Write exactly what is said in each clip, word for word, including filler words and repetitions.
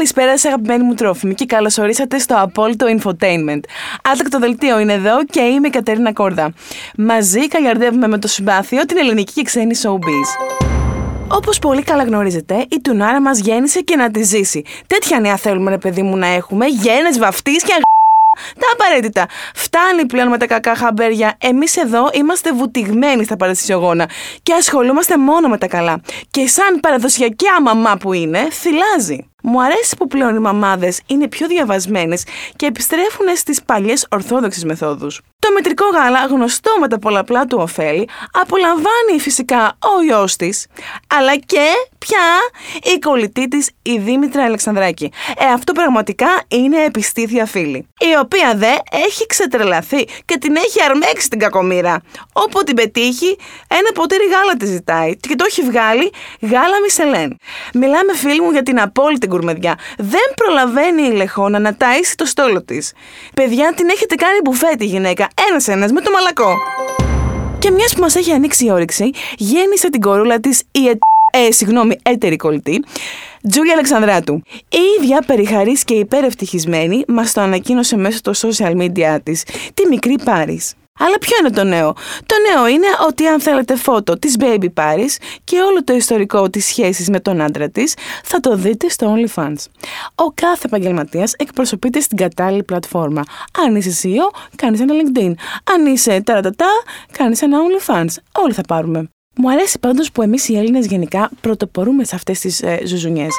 Καλησπέρα σας αγαπημένοι μου τρόφιμοι και καλώς ορίσατε στο Απόλυτο Infotainment. Άτακτο δελτίο είναι εδώ και είμαι η Κατερίνα Κόρδα. Μαζί καλιαρδεύουμε με το συμπάθειο την ελληνική και ξένη showbiz. Όπως πολύ καλά γνωρίζετε, η τουνάρα μας γέννησε και να τη ζήσει. Τέτοια νέα θέλουμε, ρε παιδί μου, να έχουμε. Γένες, βαφτίς και αγ... τα απαραίτητα. Φτάνει πλέον με τα κακά χαμπέρια. Εμείς εδώ είμαστε βουτυγμένοι στα παρασυσιογόνα και ασχολούμαστε μόνο με τα καλά. Και σαν παραδοσιακή μαμά που είναι, θυλάζει. Μου αρέσει που πλέον οι μαμάδες είναι πιο διαβασμένες και επιστρέφουν στις παλιές ορθόδοξες μεθόδους. Το μητρικό γάλα, γνωστό με τα πολλαπλά του ωφέλη, απολαμβάνει φυσικά ο γιος της, αλλά και πια η κολλητή της, η Δήμητρα Αλεξανδράκη. Ε, αυτό πραγματικά είναι επιστήθεια φίλη, η οποία δε έχει ξετρελαθεί και την έχει αρμέξει την κακομοίρα. Όπου την πετύχει, ένα ποτήρι γάλα τη ζητάει και το έχει βγάλει γάλα Μισελέν. Μιλάμε, φίλοι μου, για την απόλυτη γκουρμεδιά. Δεν προλαβαίνει η Λεχόνα να ταΐσει το στόλο της. Παιδιά, την έχετε κάνει μπουφέτη γυναίκα, ένας-ένας με το μαλακό. Και μιας που μας έχει ανοίξει η όρεξη, γέννησε την κορούλα της η ε, ε, συγγνώμη, έτερη κολλητή, Τζούλια Αλεξανδράτου. Η ίδια περιχαρής και υπερευτυχισμένη μας το ανακοίνωσε μέσω των social media της, τη μικρή Πάρις. Αλλά ποιο είναι το νέο? Το νέο είναι ότι αν θέλετε φώτο της Baby Paris και όλο το ιστορικό της σχέσης με τον άντρα της, θα το δείτε στο OnlyFans. Ο κάθε επαγγελματίας εκπροσωπείται στην κατάλληλη πλατφόρμα. Αν είσαι σι ι ο, κάνεις ένα LinkedIn. Αν είσαι ταρατατά, κάνεις ένα OnlyFans. Όλοι θα πάρουμε. Μου αρέσει πάντως που εμείς οι Έλληνες γενικά πρωτοπορούμε σε αυτές τις ε, ζουζουνιές.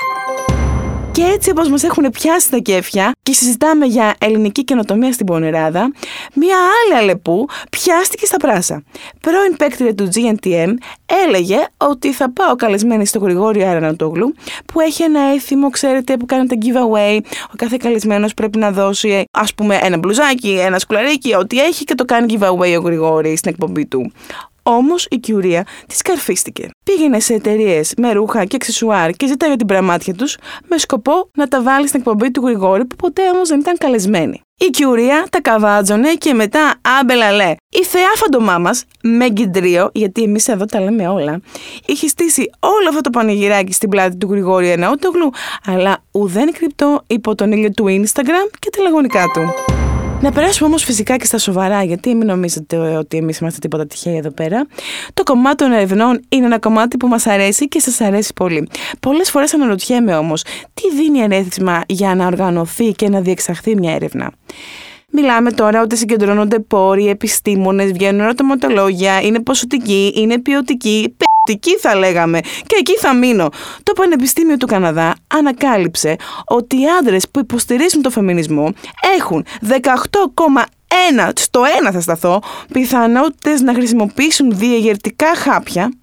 Και έτσι όπως μας έχουν πιάσει τα κέφια και συζητάμε για ελληνική καινοτομία στην Πονηράδα, μία άλλη αλεπού πιάστηκε στα πράσα. Πρώην παίκτρια του τζι εν τι εμ έλεγε ότι θα πάω καλεσμένη στο Γρηγόριο Αρανατόγλου, που έχει ένα έθιμο, ξέρετε, που κάνετε giveaway. Ο κάθε καλεσμένος πρέπει να δώσει, ας πούμε, ένα μπλουζάκι, ένα σκουλαρίκι, ό,τι έχει, και το κάνει giveaway ο Γρηγόρης στην εκπομπή του. Όμως η Κιουρία τη σκαρφίστηκε. Πήγαινε σε εταιρείες με ρούχα και αξεσουάρ και ζήταγε την πραμάτια τους με σκοπό να τα βάλει στην εκπομπή του Γρηγόρη, που ποτέ όμως δεν ήταν καλεσμένη. Η Κιουρία τα καβάτζωνε και μετά άμπελαλέ. Η θεά φαντομά μας, με γκεντρίο, γιατί εμείς εδώ τα λέμε όλα, είχε στήσει όλο αυτό το πανηγυράκι στην πλάτη του Γρηγόρη Αρανατόγλου, αλλά ουδέν κρυπτό υπό τον ήλιο του Instagram και τα λαγωνικά του. Να περάσουμε όμως φυσικά και στα σοβαρά, γιατί μην νομίζετε ότι εμείς είμαστε τίποτα τυχαίοι εδώ πέρα. Το κομμάτι των ερευνών είναι ένα κομμάτι που μας αρέσει και σας αρέσει πολύ. Πολλές φορές αναρωτιέμαι όμως, τι δίνει ερέθισμα για να οργανωθεί και να διεξαχθεί μια έρευνα. Μιλάμε τώρα ότι συγκεντρώνονται πόροι, επιστήμονες, βγαίνουν ερωτηματολόγια, είναι ποσοτικοί, είναι ποιοτικοί, ποιοτικοί θα λέγαμε, και εκεί θα μείνω. Το Πανεπιστήμιο του Καναδά ανακάλυψε ότι οι άντρες που υποστηρίζουν το φεμινισμό έχουν δεκαοκτώ κόμμα ένα στο ένα θα σταθώ πιθανότητες να χρησιμοποιήσουν διαγερτικά χάπια,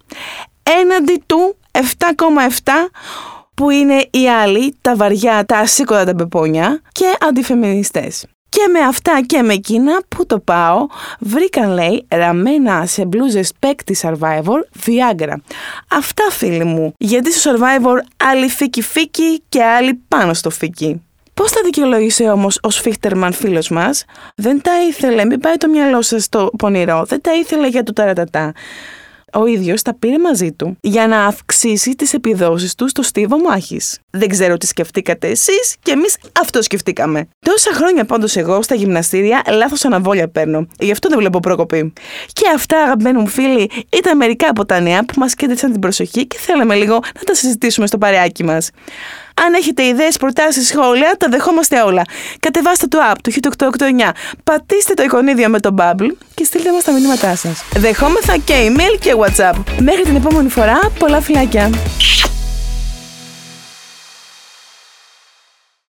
έναντι του επτά κόμμα επτά που είναι οι άλλοι, τα βαριά, τα ασήκωτα, τα πεπόνια και αντιφεμινιστές. Και με αυτά και με εκείνα που το πάω, βρήκαν, λέει, ραμμένα σε μπλούζες παίκτη Survivor Viagra. Αυτά, φίλοι μου, γιατί στο Survivor άλλοι φίκι φίκι και άλλοι πάνω στο φίκι. Πώς τα δικαιολόγησε όμως ο Σφίχτερμαν φίλος μας? Δεν τα ήθελε, μην πάει το μυαλό σας στο πονηρό, δεν τα ήθελε για το ταρατατά. Ο ίδιος τα πήρε μαζί του για να αυξήσει τις επιδόσεις του στο στίβο μάχης. Δεν ξέρω τι σκεφτήκατε εσείς, και εμείς αυτό σκεφτήκαμε. Τόσα χρόνια πάντως εγώ στα γυμναστήρια λάθος αναβόλια παίρνω. Γι' αυτό δεν βλέπω πρόκοπη. Και αυτά, αγαπημένοι μου φίλοι, ήταν μερικά από τα νέα που μας κέντρισαν την προσοχή και θέλαμε λίγο να τα συζητήσουμε στο παρεάκι μας. Αν έχετε ιδέες, προτάσεις, σχόλια, τα δεχόμαστε όλα. Κατεβάστε το app του χιτ οκτακόσια ογδόντα εννιά, πατήστε το εικονίδιο με το Bubble και στείλτε μας τα μηνύματά σας. Δεχόμεθα και email και WhatsApp. Μέχρι την επόμενη φορά, πολλά φιλάκια!